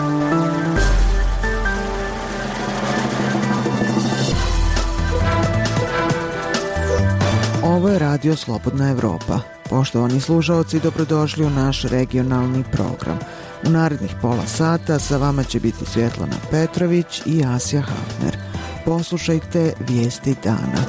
Ovo je Radio Slobodna Evropa. Poštovani slušaoci, dobrodošli u naš regionalni program. U narednih pola sata sa vama će biti Svjetlana Petrović i Asja Hafner. Poslušajte vijesti dana.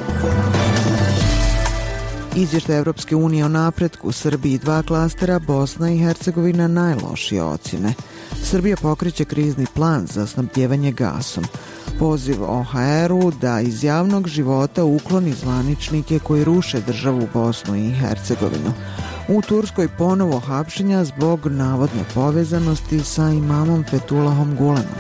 Izvještaj Evropske unije o napretku u Srbiji 2 klastera, Bosna i Hercegovina najlošije ocjene. Srbija pokreće krizni plan za snabdijevanje gasom. Poziv OHR-u da iz javnog života ukloni zvaničnike koji ruše državu Bosnu i Hercegovinu. U Turskoj ponovo hapšenja zbog navodne povezanosti sa imamom Fethullahom Gulenom.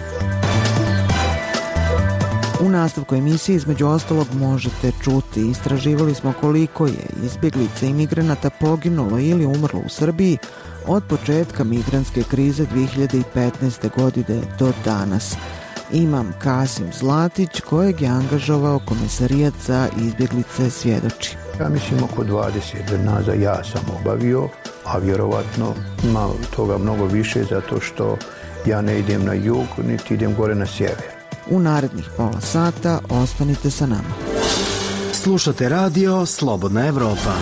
U nastavku emisije između ostalog možete čuti: istraživali smo koliko je izbjeglica i migranata poginulo ili umrlo u Srbiji od početka migrantske krize 2015. godine do danas. Imam Kasim Zlatić, kojeg je angažovao Komesarijat za izbjeglice, svjedoči. Ja mislim oko 20 dženaza ja sam obavio, a vjerovatno ima toga mnogo više zato što ja ne idem na jug, niti idem gore na sjever. U narednih pola sata ostanite sa nama. Slušate radio Slobodna Evropa.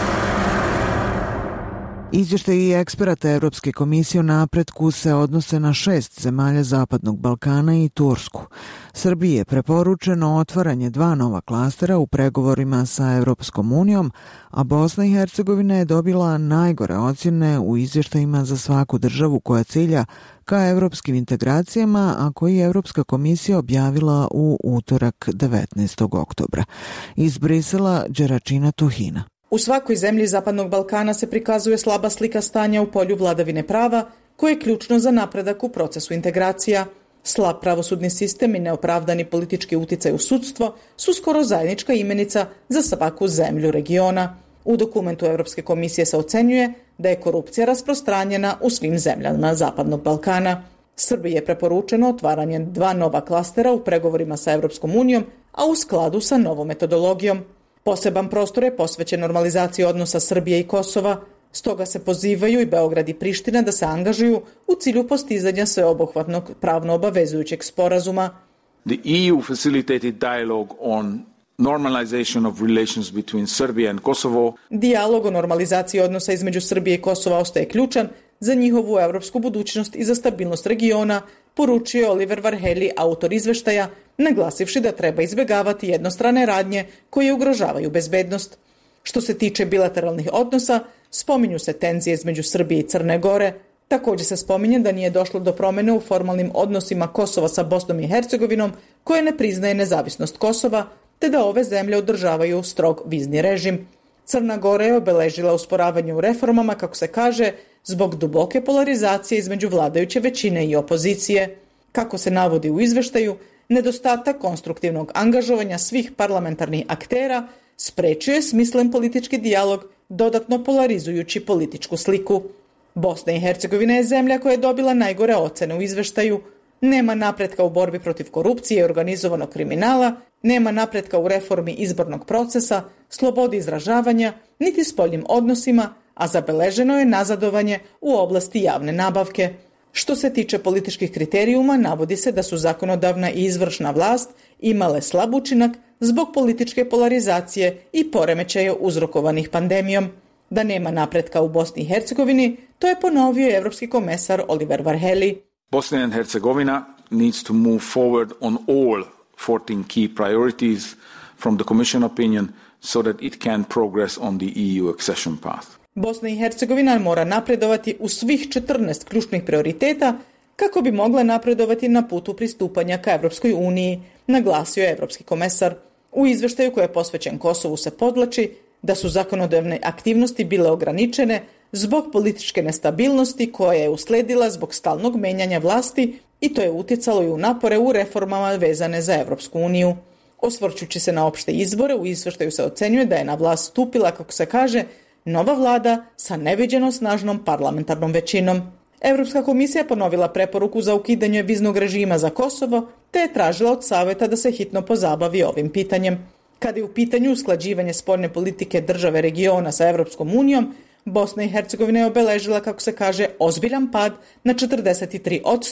Izvještaji eksperata Evropske komisije o napretku se odnose na 6 zemalja Zapadnog Balkana i Tursku. Srbiji je preporučeno otvaranje 2 nova klastera u pregovorima sa Evropskom unijom, a Bosna i Hercegovina je dobila najgore ocjene u izvještajima za svaku državu koja cilja ka evropskim integracijama, a koji je Evropska komisija objavila u utorak 19. oktobra. Iz Brisela, Đeračina Tuhina. U svakoj zemlji Zapadnog Balkana se prikazuje slaba slika stanja u polju vladavine prava, koje je ključno za napredak u procesu integracija. Slab pravosudni sistem i neopravdani politički uticaj u sudstvo su skoro zajednička imenica za svaku zemlju regiona. U dokumentu Evropske komisije se ocenjuje da je korupcija rasprostranjena u svim zemljama Zapadnog Balkana. Srbiji je preporučeno otvaranje 2 nova klastera u pregovorima sa Evropskom unijom, a u skladu sa novom metodologijom. Poseban prostor je posvećen normalizaciji odnosa Srbije i Kosova, stoga se pozivaju i Beograd i Priština da se angažuju u cilju postizanja sveobuhvatnog pravno obavezujućeg sporazuma. The EU facilitated dialogue on normalization of relations between Serbia and Kosovo. Dijalog o normalizaciji odnosa između Srbije i Kosova ostaje ključan za njihovu evropsku budućnost i za stabilnost regiona, poručio je Oliver Varhelyi, autor izveštaja, naglasivši da treba izbjegavati jednostrane radnje koje ugrožavaju bezbednost. Što se tiče bilateralnih odnosa, spominju se tenzije između Srbije i Crne Gore. Također se spominje da nije došlo do promjene u formalnim odnosima Kosova sa Bosnom i Hercegovinom, koje ne priznaje nezavisnost Kosova, te da ove zemlje održavaju strog vizni režim. Crna Gora je obeležila usporavanje u reformama, kako se kaže, zbog duboke polarizacije između vladajuće većine i opozicije. Kako se navodi u izveštaju, nedostatak konstruktivnog angažovanja svih parlamentarnih aktera sprečio je smislen politički dijalog, dodatno polarizujući političku sliku. Bosna i Hercegovina je zemlja koja je dobila najgore ocene u izveštaju. Nema napretka u borbi protiv korupcije i organizovanog kriminala, nema napretka u reformi izbornog procesa, slobodi izražavanja, niti spoljnim odnosima, a zabeleženo je nazadovanje u oblasti javne nabavke. Što se tiče političkih kriterijuma, navodi se da su zakonodavna i izvršna vlast imale slab učinak zbog političke polarizacije i poremećaja uzrokovanih pandemijom. Da nema napretka u Bosni i Hercegovini, to je ponovio evropski komesar Oliver Varhelyi. Bosnia and Herzegovina needs to move forward on all 14 key priorities from the Commission opinion so that it can progress on the EU accession path. Bosna i Hercegovina mora napredovati u svih 14 ključnih prioriteta kako bi mogla napredovati na putu pristupanja ka Evropskoj uniji, naglasio je evropski komesar. U izveštaju koji je posvećen Kosovu se podvlači da su zakonodavne aktivnosti bile ograničene zbog političke nestabilnosti koja je usledila zbog stalnog menjanja vlasti i to je utjecalo i u napore u reformama vezane za Evropsku uniju. Osvrćući se na opšte izbore, u izveštaju se ocenjuje da je na vlast stupila, kako se kaže, nova vlada sa neviđeno snažnom parlamentarnom većinom. Evropska komisija ponovila preporuku za ukidanje viznog režima za Kosovo, te je tražila od saveta da se hitno pozabavi ovim pitanjem. Kada je u pitanju usklađivanje spoljne politike države regiona sa Evropskom unijom, Bosna i Hercegovina je obeležila, kako se kaže, ozbiljan pad na 43%,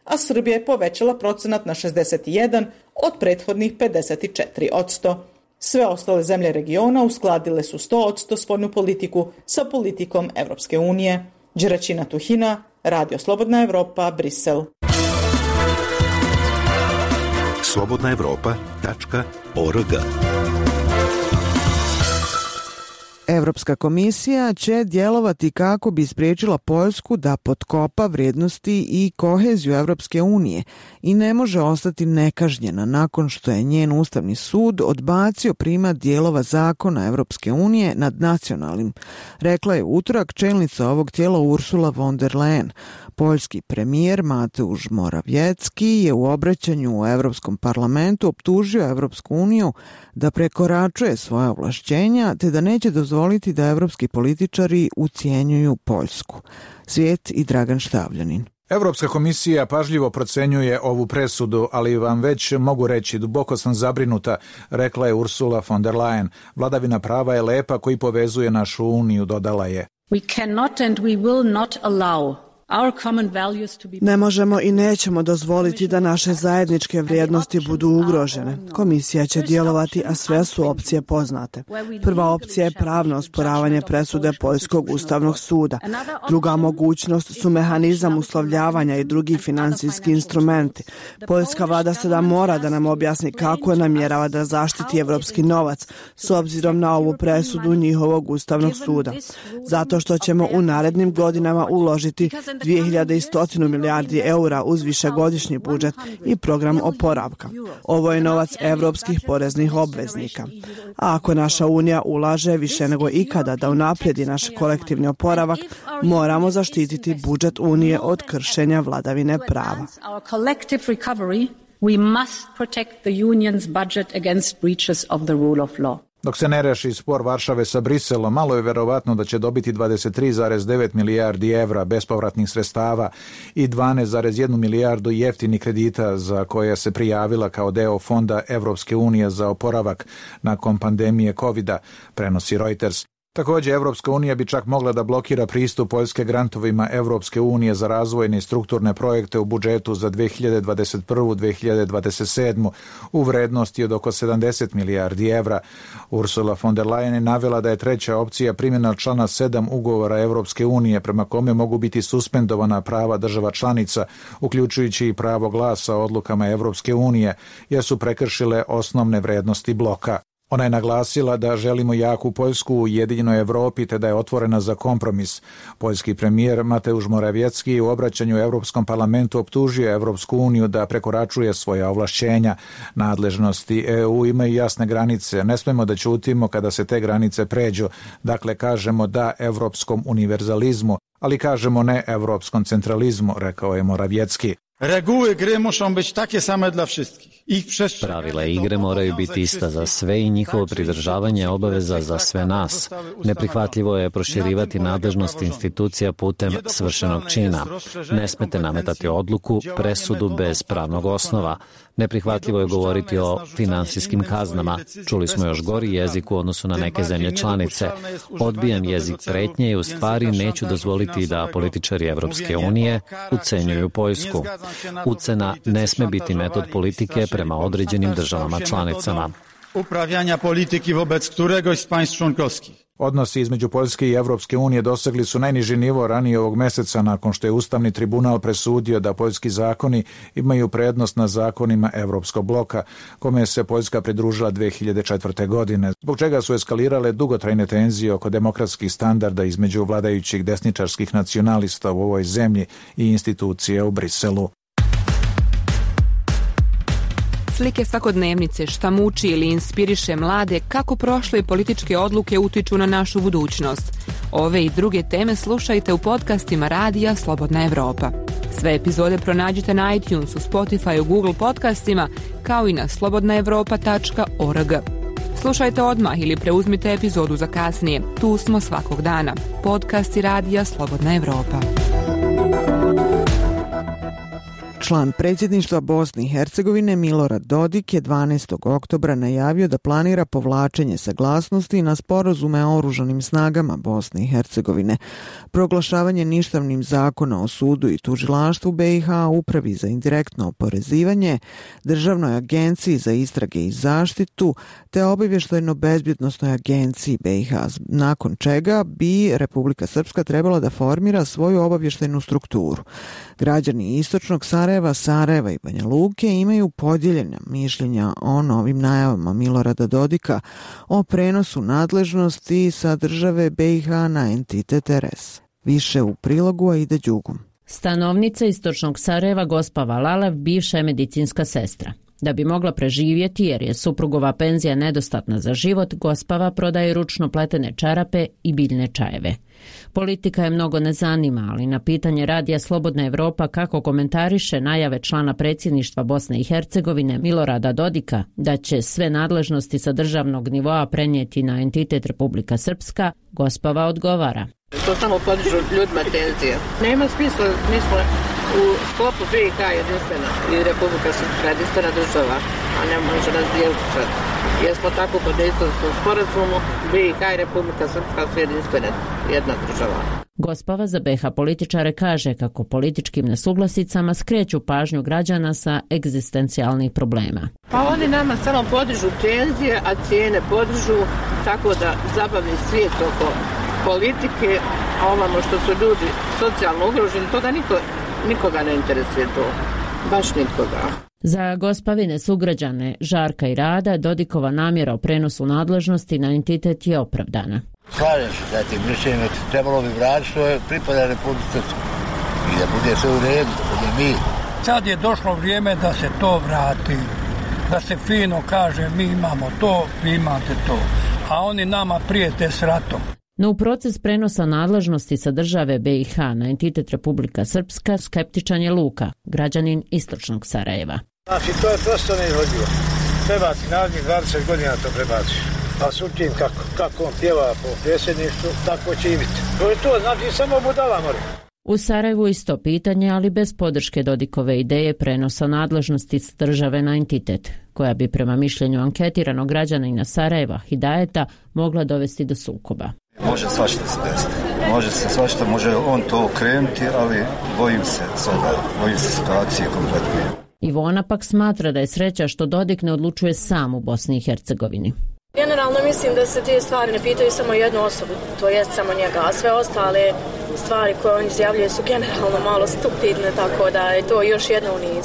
a Srbija je povećala procenat na 61% od prethodnih 54%. Sve ostale zemlje regiona uskladile su 100% spoljnu politiku sa politikom Evropske unije. Đeraćina Tuhina, Radio Slobodna Evropa, Brisel. slobodnaevropa.org. Evropska komisija će djelovati kako bi spriječila Poljsku da potkopa vrijednosti i koheziju Evropske unije i ne može ostati nekažnjena nakon što je njen Ustavni sud odbacio primat dijelova zakona Evropske unije nad nacionalnim, rekla je utorak čelnica ovog tijela Ursula von der Leyen. Poljski premijer Mateusz Morawiecki je u obraćanju u Evropskom parlamentu optužio Evropsku uniju da prekoračuje svoja ovlašćenja te da neće dozvoliti da evropski političari ucijenjuju Poljsku. Svijet i Dragan Štavljanin. Evropska komisija pažljivo procenjuje ovu presudu, ali vam već mogu reći, duboko sam zabrinuta, rekla je Ursula von der Leyen. Vladavina prava je lepa koji povezuje našu uniju, dodala je. Ne možemo i nećemo dozvoliti da naše zajedničke vrijednosti budu ugrožene. Komisija će djelovati, a sve su opcije poznate. Prva opcija je pravno osporavanje presude Poljskog ustavnog suda. Druga mogućnost su mehanizam uslovljavanja i drugi financijski instrumenti. Poljska vlada sada mora da nam objasni kako namjerava da zaštiti evropski novac s obzirom na ovu presudu njihovog ustavnog suda. Zato što ćemo u narednim godinama uložiti 2100 milijardi eura uz višegodišnji budžet i program oporavka. Ovo je novac evropskih poreznih obveznika. A ako naša unija ulaže više nego ikada da unaprijedi naš kolektivni oporavak, moramo zaštititi budžet unije od kršenja vladavine prava. Dok se ne reši spor Varšave sa Briselom, malo je verovatno da će dobiti 23,9 milijardi evra bespovratnih sredstava i 12,1 milijardu jeftinih kredita za koje se prijavila kao deo fonda Evropske unije za oporavak nakon pandemije COVID-a, prenosi Reuters. Također, Evropska unija bi čak mogla da blokira pristup Poljske grantovima Evropske unije za razvojne i strukturne projekte u budžetu za 2021-2027 u vrednosti od oko 70 milijardi evra. Ursula von der Leyen je navela da je treća opcija primjena člana 7 ugovora Evropske unije prema kome mogu biti suspendovana prava država članica, uključujući i pravo glasa o odlukama Evropske unije, jer su prekršile osnovne vrednosti bloka. Ona je naglasila da želimo jaku Poljsku u ujedinjenoj Evropi te da je otvorena za kompromis. Poljski premijer Mateusz Morawiecki u obraćanju Europskom parlamentu optužio Evropsku uniju da prekoračuje svoja ovlašćenja. Nadležnosti EU imaju jasne granice. Ne smemo da ćutimo kada se te granice pređu. Dakle, kažemo da evropskom univerzalizmu, ali kažemo ne evropskom centralizmu, rekao je Morawiecki. Reguły gry muszą być takie same dla wszystkich. Pravila igre moraju biti ista za sve i njihovo pridržavanje obaveza za sve nas. Neprihvatljivo je proširivati nadležnost institucija putem svršenog čina. Ne smete nametati odluku, presudu bez pravnog osnova. Neprihvatljivo je govoriti o finansijskim kaznama. Čuli smo još gori jezik u odnosu na neke zemlje članice. Odbijam jezik pretnje i u stvari neću dozvoliti da političari Evropske unije ucenjuju Poljsku. Ucena ne sme biti metod politike prema određenim državama članicama. Uprawiania polityki wobec któregoś z państw członkowskich. Odnosi između Poljske i Evropske unije dosegli su najniži nivo ranije ovog meseca nakon što je Ustavni tribunal presudio da poljski zakoni imaju prednost na zakonima Evropskog bloka, kome se Poljska pridružila 2004. godine, zbog čega su eskalirale dugotrajne tenzije oko demokratskih standarda između vladajućih desničarskih nacionalista u ovoj zemlji i institucije u Briselu. Slike svakodnevnice, šta muči ili inspiriše mlade, kako prošle političke odluke utiču na našu budućnost. Ove i druge teme slušajte u podcastima Radija Slobodna Evropa. Sve epizode pronađite na iTunesu, Spotifyu, Google podcastima, kao i na slobodnaevropa.org. Slušajte odmah ili preuzmite epizodu za kasnije. Tu smo svakog dana. Podcasti Radija Slobodna Evropa. Član predsjedništva Bosne i Hercegovine Milorad Dodik je 12. oktobra najavio da planira povlačenje saglasnosti na sporazume o oružanim snagama Bosne i Hercegovine, proglašavanje ništavnim zakona o sudu i tužilaštvu BiH, Upravi za indirektno oporezivanje, Državnoj agenciji za istrage i zaštitu te Obavještajno-bezbjednosnoj agenciji BiH, nakon čega bi Republika Srpska trebala da formira svoju obavještajnu strukturu. Građani istočnog Sarajeva i Banja Luke imaju podijeljena mišljenja o novim najavama Milorada Dodika o prenosu nadležnosti sa države BiH na entitet RS. Više u prilogu Aida Đugum. Stanovnica istočnog Sarajeva Gospa Valalev bivša je medicinska sestra. Da bi mogla preživjeti jer je suprugova penzija nedostatna za život, Gospava prodaje ručno pletene čarape i biljne čajeve. Politika je mnogo ne zanima, ali na pitanje radija Slobodna Evropa kako komentariše najave člana predsjedništva Bosne i Hercegovine Milorada Dodika da će sve nadležnosti sa državnog nivoa prenijeti na entitet Republika Srpska, Gospava odgovara. To samo podižu ljudima tenzije. Nema smisla, mi smo u sklopu BiH jedinstvena i Republika Srpska jedinstvena država, a ne može nas dijeliti sad. Jer smo tako pod Dejtonskom sporazumu, BiH i Republika Srpska su jedinstvene, jedna država. Gospava za BiH političare kaže kako političkim nesuglasicama skreću pažnju građana sa egzistencijalnih problema. Pa oni nama samo podižu tenzije, a cijene podižu, tako da zabavni svijet oko politike, a ovamo što su ljudi socijalno ugroženi, toga nikoga ne interesuje to. Baš nikoga. Za Gospavine sugrađane Žarka i Rada Dodikova namjera o prenosu nadležnosti na entitet je opravdana. Slažem se sa tim mišljenjem, trebalo bi vratiti što je pripada Republici i da bude sve u redu, da bude mir. Sad je došlo vrijeme da se to vrati, da se fino kaže mi imamo to, vi imate to, a oni nama prijete s ratom. No u proces prenosa nadležnosti sa države BiH na entitet Republika Srpska skeptičan je Luka, građanin istočnog Sarajeva. Znači to je prosto neizvodljivo. Trebati narednih 20 godina to prebaci. A sutim kako on pjeva po predsjedništvu, tako će i biti. To je to, znači samo budala mora. U Sarajevu isto pitanje, ali bez podrške Dodikove ideje prenosa nadležnosti s države na entitet, koja bi prema mišljenju anketiranog građanina Sarajeva Hidajeta mogla dovesti do sukoba. Može svašta se desiti. Može se svašta, može on to okrenuti, ali bojim se sada, bojim se situacije kompletne. Ivona pak smatra da je sreća što Dodik ne odlučuje sam u Bosni i Hercegovini. Generalno mislim da se te stvari ne pitaju samo jednu osobu, to jest samo njega, a sve ostale stvari koje on izjavljuje su generalno malo stupidne, tako da je to još jedna u niz.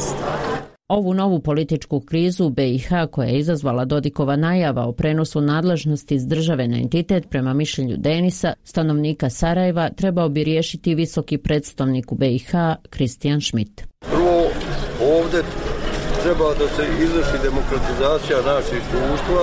Ovu novu političku krizu u BiH koja je izazvala Dodikova najava o prenosu nadležnosti iz države na entitet prema mišljenju Denisa, stanovnika Sarajeva, trebao bi riješiti visoki predstavnik u BiH Kristijan Schmidt. Prvo, ovdje treba da se izvrši demokratizacija naših društva,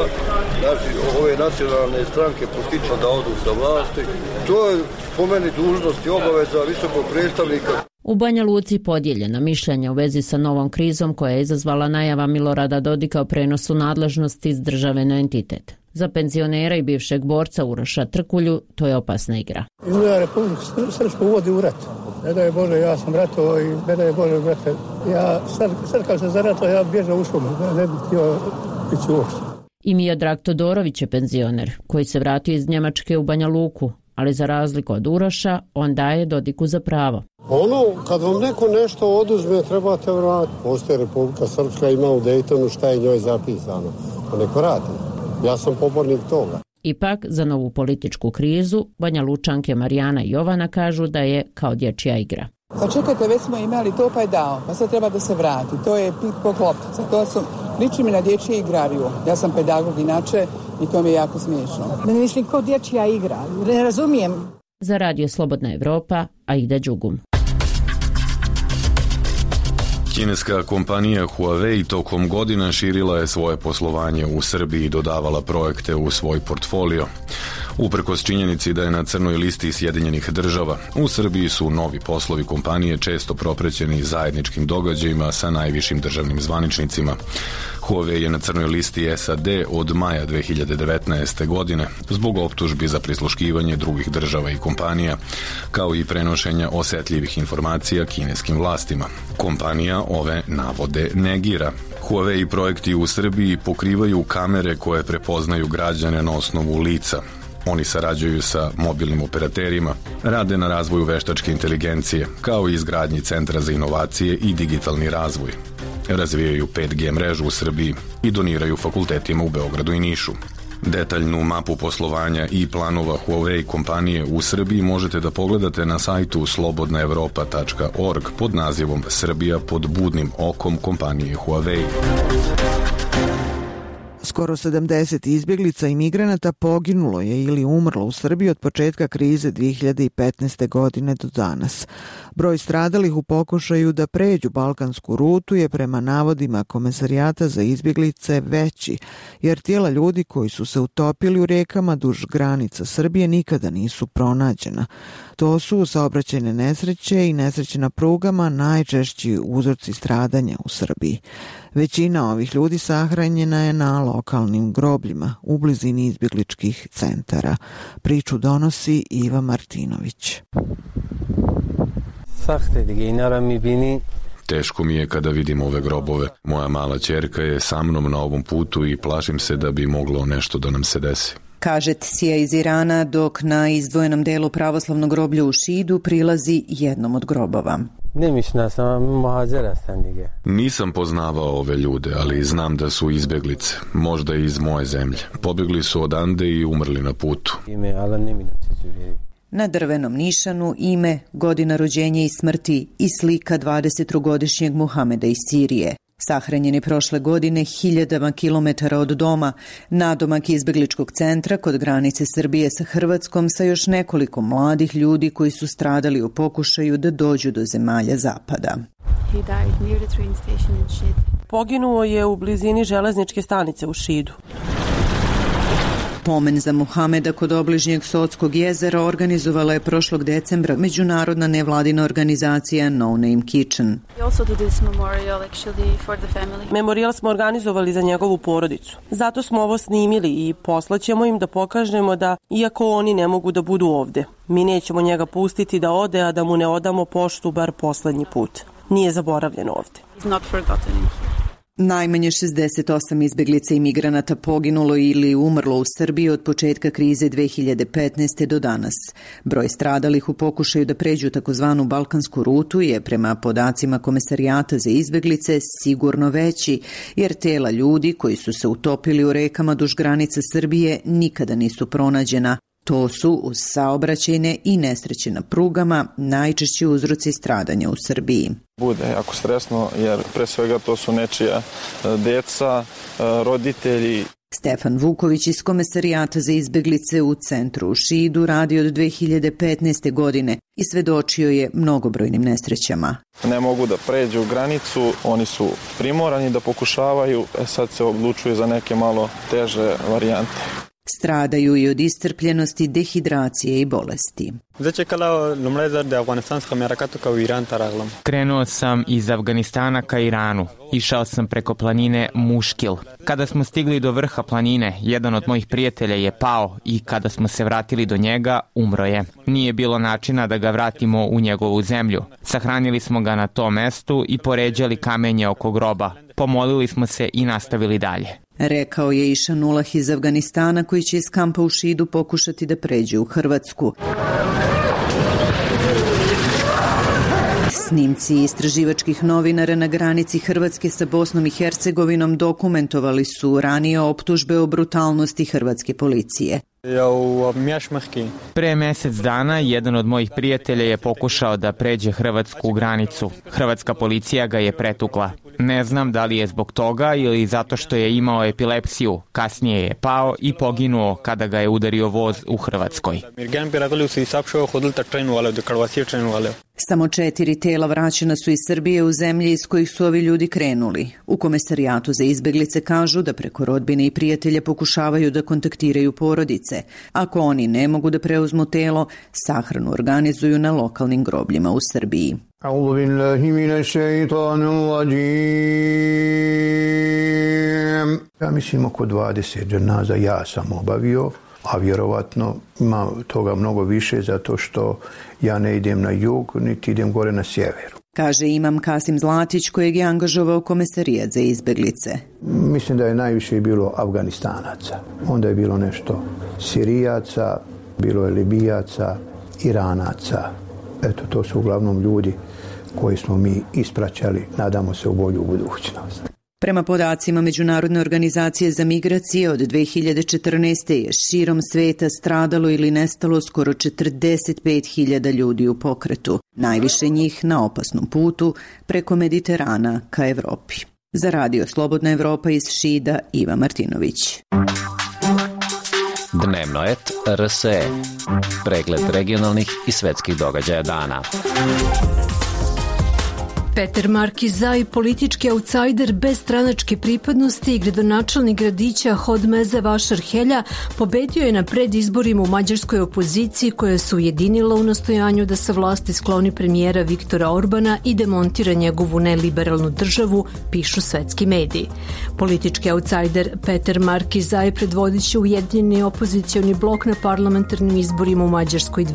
ove nacionalne stranke postično da odu sa vlasti. To je po meni dužnost i obaveza visokog predstavnika. U Banja Luci podijeljena mišljenja u vezi sa novom krizom koja je izazvala najava Milorada Dodika o prenosu nadležnosti iz države na entitet. Za penzionera i bivšeg borca Uroša Trkulju to je opasna igra. Izgleda Republika Srpska uvodi u rat. Ne daj Bože, ja sam ratovao i ne daj Bože, brate. Ja sad kad se zaratao, ja bježao u šumu. Ne bih htio ići uopšte. I Miodrag Todorović je penzioner koji se vratio iz Njemačke u Banja Luku, ali za razliku od Uroša, on daje Dodiku za pravo. Kad vam neko nešto oduzme, trebate vratiti. Postoje Republika Srpska, ima u Dejtonu šta je njoj zapisano. Pa neko radi. Ja sam pobornik toga. Ipak, za novu političku krizu, Banja Lučanke Marijana i Jovana kažu da je kao dječja igra. Pa čekajte, već smo imali to pa je dao, pa sad treba da se vrati. To je pit po kloptica, to su, liči mi na dječje igrariju. Ja sam pedagog inače i to mi je jako smiješno. Ne mislim kao dječja igra, ne razumijem. Za radio Slobodna Evropa, Aida Đugum. Kineska kompanija Huawei tokom godina širila je svoje poslovanje u Srbiji i dodavala projekte u svoj portfolio. Uprkos činjenici da je na crnoj listi Sjedinjenih država, u Srbiji su novi poslovi kompanije često proprećeni zajedničkim događajima sa najvišim državnim zvaničnicima. Huawei je na crnoj listi SAD od maja 2019. godine zbog optužbi za prisluškivanje drugih država i kompanija, kao i prenošenja osetljivih informacija kineskim vlastima. Kompanija ove navode negira. Huawei projekti u Srbiji pokrivaju kamere koje prepoznaju građane na osnovu lica. Oni sarađuju sa mobilnim operaterima, rade na razvoju veštačke inteligencije, kao i izgradnji Centra za inovacije i digitalni razvoj. Razvijaju 5G mrežu u Srbiji i doniraju fakultetima u Beogradu i Nišu. Detaljnu mapu poslovanja i planova Huawei kompanije u Srbiji možete da pogledate na sajtu slobodnaevropa.org pod nazivom Srbija pod budnim okom kompanije Huawei. Skoro 70 izbjeglica i migranata poginulo je ili umrlo u Srbiji od početka krize 2015. godine do danas. Broj stradalih u pokušaju da pređu balkansku rutu je prema navodima Komesarijata za izbjeglice veći, jer tijela ljudi koji su se utopili u rijekama duž granica Srbije nikada nisu pronađena. To su saobraćajne nesreće i nesreće na prugama najčešći uzroci stradanja u Srbiji. Većina ovih ljudi sahranjena je na lokalnim grobljima u blizini izbjegličkih centara. Priču donosi Iva Martinović. Teško mi je kada vidim ove grobove. Moja mala ćerka je sa mnom na ovom putu i plašim se da bi moglo nešto da nam se desi. Kaže Sija iz Irana, dok na izdvojenom delu pravoslavnog groblja u Šidu prilazi jednom od grobova. Nisam poznavao ove ljude, ali znam da su izbjeglice, možda iz moje zemlje. Pobjegli su odande i umrli na putu. Na drvenom nišanu ime, godina rođenja i smrti i slika 23-godišnjeg Muhameda iz Sirije. Sahranjen je prošle godine hiljadama kilometara od doma, nadomak izbjegličkog centra kod granice Srbije sa Hrvatskom sa još nekoliko mladih ljudi koji su stradali u pokušaju da dođu do zemalja zapada. Poginuo je u blizini železničke stanice u Šidu. Pomen za Muhameda kod obližnjeg Sotskog jezera organizovala je prošlog decembra međunarodna nevladina organizacija No Name Kitchen. Memorijal smo organizovali za njegovu porodicu. Zato smo ovo snimili i poslaćemo im da pokažemo da, iako oni ne mogu da budu ovde, mi nećemo njega pustiti da ode, a da mu ne odamo poštu bar poslednji put. Nije zaboravljen ovde. Najmanje 68 izbjeglica i migranata poginulo ili umrlo u Srbiji od početka krize 2015. do danas. Broj stradalih u pokušaju da pređu takozvanu balkansku rutu je prema podacima Komesarijata za izbjeglice sigurno veći, jer tela ljudi koji su se utopili u rekama duž granica Srbije nikada nisu pronađena. To su, uz saobraćajne i nesreće na prugama, najčešći uzroci stradanja u Srbiji. Bude jako stresno jer pre svega to su nečija deca, roditelji. Stefan Vuković iz Komesarijata za izbjeglice u centru u Šidu radi od 2015. godine i svedočio je mnogobrojnim nesrećama. Ne mogu da pređu granicu, oni su primorani da pokušavaju, sad se odlučuju za neke malo teže varijante. Stradaju i od iscrpljenosti, dehidracije i bolesti. Krenuo sam iz Afganistana ka Iranu. Išao sam preko planine Muškil. Kada smo stigli do vrha planine, jedan od mojih prijatelja je pao i kada smo se vratili do njega, umro je. Nije bilo načina da ga vratimo u njegovu zemlju. Sahranili smo ga na tom mestu i poređali kamenje oko groba. Pomolili smo se i nastavili dalje. Rekao je Išanulah iz Afganistana koji će iz kampa u Šidu pokušati da pređe u Hrvatsku. Snimci istraživačkih novinara na granici Hrvatske sa Bosnom i Hercegovinom dokumentovali su ranije optužbe o brutalnosti hrvatske policije. Pre mjesec dana jedan od mojih prijatelja je pokušao da pređe hrvatsku granicu. Hrvatska policija ga je pretukla. Ne znam da li je zbog toga ili zato što je imao epilepsiju. Kasnije je pao i poginuo kada ga je udario voz u Hrvatskoj. Samo 4 tela vraćena su iz Srbije u zemlje iz kojih su ovi ljudi krenuli. U Komesarijatu za izbeglice kažu da preko rodbine i prijatelja pokušavaju da kontaktiraju porodice. Ako oni ne mogu da preuzmu telo, sahranu organizuju na lokalnim grobljima u Srbiji. A'udhu billahi minash shaitanir rajim. Ja mislim oko 20 dženaza ja sam obavio, a vjerovatno ima toga mnogo više zato što ja ne idem na jug, niti idem gore na sjeveru. Kaže imam Kasim Zlatić kojeg je angažovao Komesarijat za izbeglice. Mislim da je najviše bilo Afganistanaca, onda je bilo nešto Sirijaca, bilo je Libijaca, Iranaca. Eto, to su uglavnom ljudi koji smo mi ispraćali, nadamo se u bolju budućnost. Prema podacima Međunarodne organizacije za migracije, od 2014. je širom sveta stradalo ili nestalo skoro 45.000 ljudi u pokretu, najviše njih na opasnom putu preko Mediterana ka Evropi. Za Radio Slobodna Evropa iz Šida, Iva Martinović. Dnevnoet RSE. Pregled regionalnih i svetskih događaja dana. Peter Markizaj, politički outsider bez stranačke pripadnosti i gradonačelnik gradića Hodmeze Vašar Helja, pobedio je na predizborima u mađarskoj opoziciji koja se ujedinila u nastojanju da sa vlasti skloni premijera Viktora Orbana i demontira njegovu neliberalnu državu, pišu svetski mediji. Politički outsider Peter Markizaj predvodit će ujedinjeni opozicioni blok na parlamentarnim izborima u Mađarskoj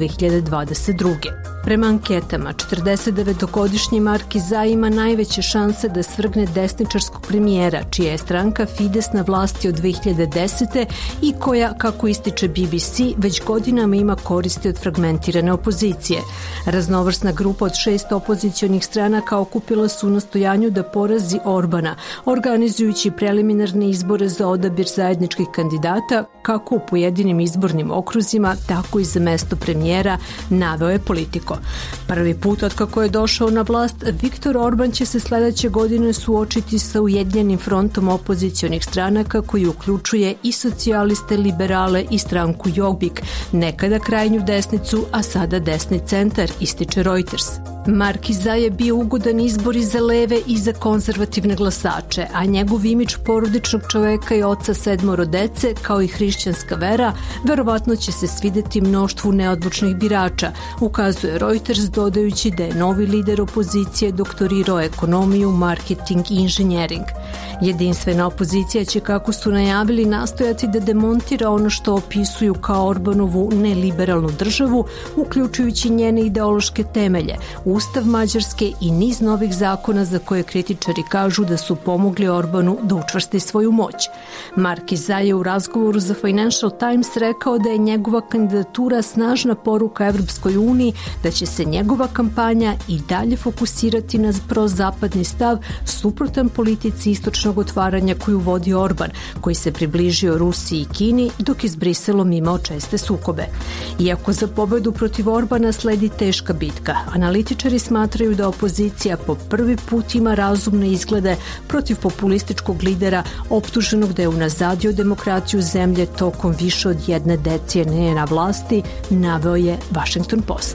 2022. Prema anketama, 49-godišnji Markizaj ima najveće šanse da svrgne desničarskog premijera, čija je stranka Fides na vlasti od 2010. i koja, kako ističe BBC, već godinama ima koristi od fragmentirane opozicije. Raznovrsna grupa od 6 opozicionih stranaka okupila su u nastojanju da porazi Orbana, organizujući preliminarne izbore za odabir zajedničkih kandidata, kako u pojedinim izbornim okruzima, tako i za mesto premijera, naveo je Politico. Prvi put od kako je došao na vlast, Viktor Orban će se sledeće godine suočiti sa ujedinjenim frontom opozicionih stranaka koji uključuje i socijaliste, liberale i stranku Jobbik, nekada krajnju desnicu, a sada desni centar, ističe Reuters. Markizaj je bio ugodan izbor i za leve i za konzervativne glasače, a njegov imidž porodičnog čoveka i oca 7 dece, kao i hrišćanska vera, verovatno će se svideti mnoštvu neodlučnih birača, ukazuje Reuters, dodajući da je novi lider opozicije doktorirao ekonomiju, marketing i inženjering. Jedinstvena opozicija će, kako su najavili, nastojati da demontira ono što opisuju kao Orbanovu neliberalnu državu, uključujući njene ideološke temelje, Ustav Mađarske i niz novih zakona za koje kritičari kažu da su pomogli Orbanu da učvrsti svoju moć. Markizaj je u razgovoru za Financial Times rekao da je njegova kandidatura snažna poruka Evropskoj uniji, da će se njegova kampanja i dalje fokusirati na prozapadni stav suprotan politici istočnog otvaranja koju vodi Orban, koji se približio Rusiji i Kini, dok je s Briselom imao česte sukobe. Iako za pobedu protiv Orbana sledi teška bitka, analitičari smatraju da opozicija po prvi put ima razumne izglede protiv populističkog lidera optuženog da je unazadio demokraciju zemlje tokom više od 1 decenije na vlasti, naveo je Washington Post.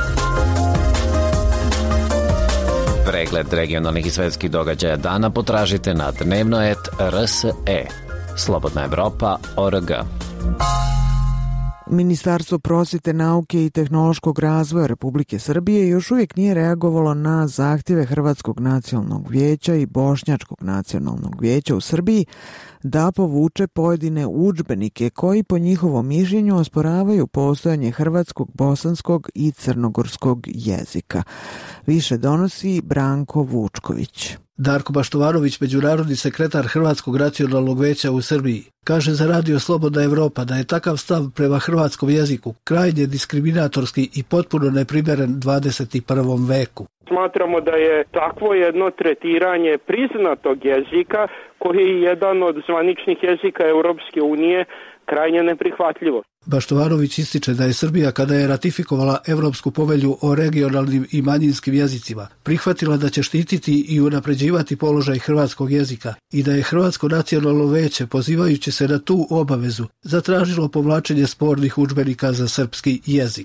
Pregled regionalnih i svetskih događaja dana potražite na Dnevnoet RSE. Slobodna Evropa.org. Ministarstvo prosvete, nauke i tehnološkog razvoja Republike Srbije još uvijek nije reagovalo na zahtjeve Hrvatskog nacionalnog vijeća i Bošnjačkog nacionalnog vijeća u Srbiji da povuče pojedine udžbenike koji po njihovom mišljenju osporavaju postojanje hrvatskog, bosanskog i crnogorskog jezika. Više donosi Branko Vučković. Darko Baštovarović, međunarodni sekretar Hrvatskog nacionalnog vijeća u Srbiji, kaže za Radio Slobodna Evropa da je takav stav prema hrvatskom jeziku krajnje diskriminatorski i potpuno neprimjeren 21. veku. Smatramo da je takvo jedno tretiranje priznatog jezika, koji je jedan od zvaničnih jezika Europske unije, krajnje neprihvatljivo. Baštovarović ističe da je Srbija, kada je ratifikovala Evropsku povelju o regionalnim i manjinskim jezicima, prihvatila da će štititi i unapređivati položaj hrvatskog jezika i da je Hrvatsko nacionalno vijeće, pozivajući se na tu obavezu, zatražilo povlačenje spornih udžbenika za srpski jezik.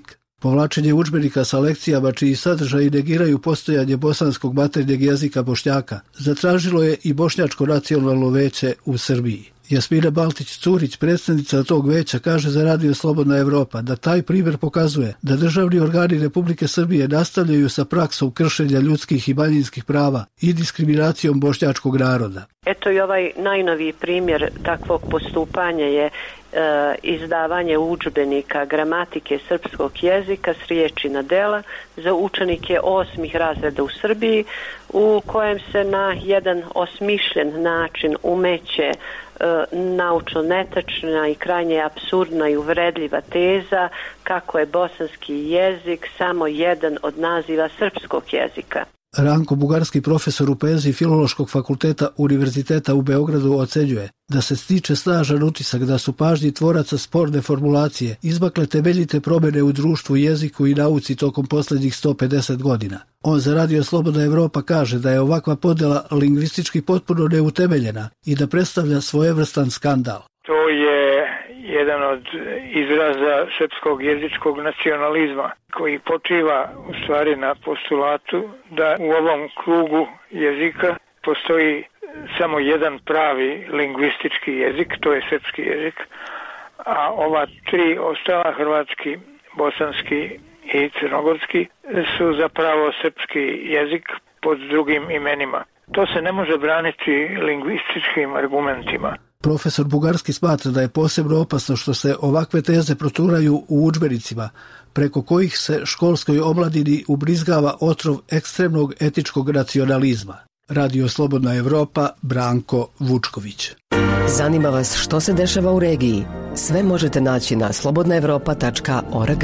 Povlačenje udžbenika sa lekcijama čiji sadržaji negiraju postojanje bosanskog maternjeg jezika Bošnjaka zatražilo je i Bošnjačko nacionalno veće u Srbiji. Jasmina Baltić-Curić, predsjednica tog veća, kaže za Radio Slobodna Evropa da taj primjer pokazuje da državni organi Republike Srbije nastavljaju sa praksom kršenja ljudskih i manjinskih prava i diskriminacijom bošnjačkog naroda. Eto i ovaj najnoviji primjer takvog postupanja je izdavanje udžbenika gramatike srpskog jezika s riječi na dela za učenike 8. razreda u Srbiji, u kojem se na jedan osmišljen način umeće naučno netačna i krajnje apsurdna i uvredljiva teza kako je bosanski jezik samo jedan od naziva srpskog jezika. Ranko Bugarski, profesor u penziji Filološkog fakulteta Univerziteta u Beogradu, ocenjuje da se stiče snažan utisak da su pažnji tvoraca sporne formulacije izmakle temeljite promjene u društvu, jeziku i nauci tokom posljednjih 150 godina. On za Radio Slobodna Evropa kaže da je ovakva podjela lingvistički potpuno neutemeljena i da predstavlja svojevrstan skandal. To je jedan od izraza srpskog jezičkog nacionalizma koji počiva u stvari na postulatu da u ovom krugu jezika postoji samo jedan pravi lingvistički jezik, to je srpski jezik, a ova tri ostala, hrvatski, bosanski i crnogorski, su zapravo srpski jezik pod drugim imenima. To se ne može braniti lingvističkim argumentima. Profesor Bugarski smatra da je posebno opasno što se ovakve teze proturaju u udžbenicima, preko kojih se školskoj omladini ubrizgava otrov ekstremnog etičkog nacionalizma. Radio Slobodna Evropa, Branko Vučković. Zanima vas što se dešava u regiji? Sve možete naći na slobodnaevropa.org.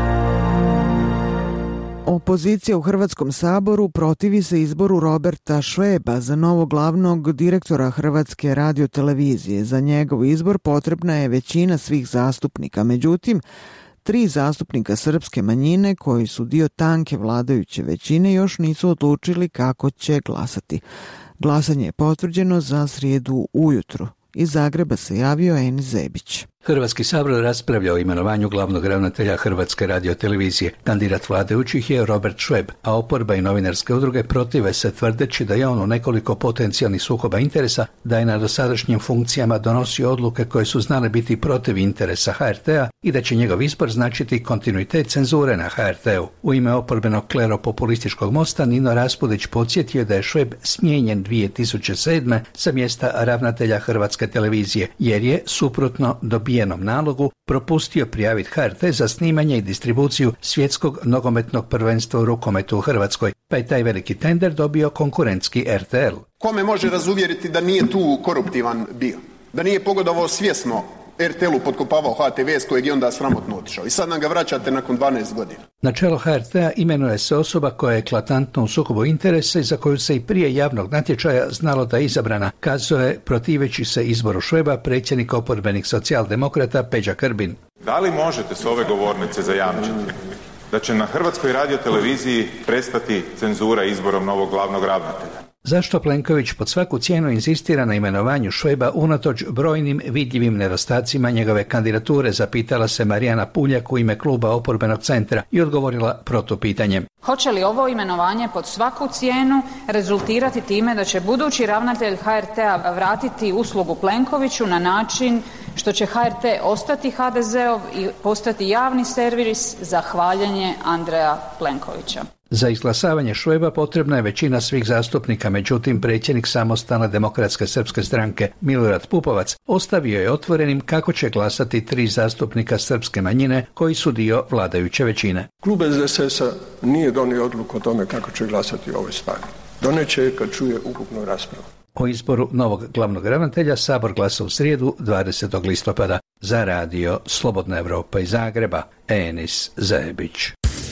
Opozicija u Hrvatskom saboru protivi se izboru Roberta Šveba za novog glavnog direktora Hrvatske radiotelevizije. Za njegov izbor potrebna je većina svih zastupnika. Međutim, 3 zastupnika srpske manjine koji su dio tanke vladajuće većine još nisu odlučili kako će glasati. Glasanje je potvrđeno za srijedu ujutro. Iz Zagreba se javio Enis Zebić. Hrvatski sabor raspravlja o imenovanju glavnog ravnatelja Hrvatske radiotelevizije. Kandidat vladajućih je Robert Šveb, a oporba i novinarske udruge protive se tvrdeći da je on u nekoliko potencijalnih sukoba interesa, da je na dosadašnjim funkcijama donosio odluke koje su znale biti protiv interesa HRT-a i da će njegov izbor značiti kontinuitet cenzure na HRT-u. U ime oporbenog klero-populističkog mosta Nino Raspudić podsjetio da je Šveb smijenjen 2007. sa mjesta ravnatelja Hrvatske televizije, jer je, suprotno dobijenom nalogu, propustio prijaviti HRT za snimanje i distribuciju svjetskog nogometnog prvenstva u rukometu u Hrvatskoj, pa je taj veliki tender dobio konkurentski RTL. Kome može razuvjeriti da nije tu koruptivan bio? Da nije pogodovao svjesno RTL-u, potkopavao HTV s kojeg je onda sramotno otišao i sad nam ga vraćate nakon 12 godina. Na čelo HRT-a imenuje se osoba koja je eklatantno u sukobu interesa i za koju se i prije javnog natječaja znalo da je izabrana, kazao je protiveći se izboru Šveba predsjednik oporbenih socijaldemokrata Peđa Grbin. Da li možete s ove govornice zajamčiti da će na Hrvatskoj radioteleviziji prestati cenzura izborom novog glavnog ravnatelja? Zašto Plenković pod svaku cijenu inzistira na imenovanju Šveba unatoč brojnim vidljivim nedostacima njegove kandidature, zapitala se Marijana Puljak u ime kluba Oporbenog centra i odgovorila protupitanjem. Hoće li ovo imenovanje pod svaku cijenu rezultirati time da će budući ravnatelj HRT-a vratiti uslugu Plenkoviću na način što će HRT ostati HDZ-ov i postati javni servis za hvaljenje Andreja Plenkovića? Za izglasavanje Šveba potrebna je većina svih zastupnika, međutim predsjednik Samostalne demokratske srpske stranke Milorad Pupovac ostavio je otvorenim kako će glasati 3 zastupnika srpske manjine koji su dio vladajuće većine. Klub SDSS-a nije donio odluku o tome kako će glasati o ovoj stvari. Doneće je kad čuje ukupnu raspravu. O izboru novog glavnog ravnatelja Sabor glasa u srijedu 20. listopada. Za radio Slobodna Evropa iz Zagreba, Enis Zebić.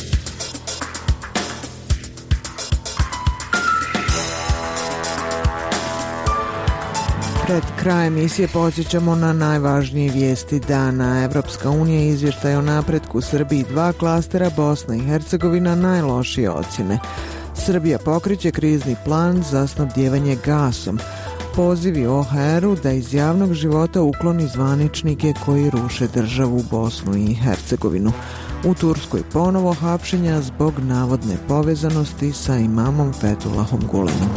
Pred krajem emisije podsjećamo na najvažnije vijesti dana. Evropska unija izvještaj o napretku Srbiji 2 klastera, Bosna i Hercegovina najlošije ocjene. Srbija pokreće krizni plan za snabdijevanje gasom. pozivi OHR-u da iz javnog života ukloni zvaničnike koji ruše državu Bosnu i Hercegovinu. U Turskoj ponovo hapšenja zbog navodne povezanosti sa imamom Fethullahom Gulenom.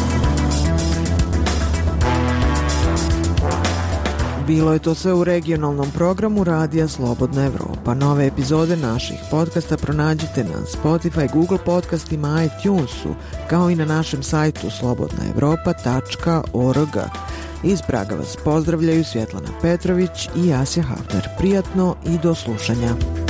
Bilo je to sve u regionalnom programu Radija Slobodna Evropa. Nove epizode naših podcasta pronađite na Spotify, Google podcastima, iTunesu, kao i na našem sajtu slobodnaevropa.org. Iz Praga vas pozdravljaju Svjetlana Petrović i Asja Hafner. Prijatno i do slušanja.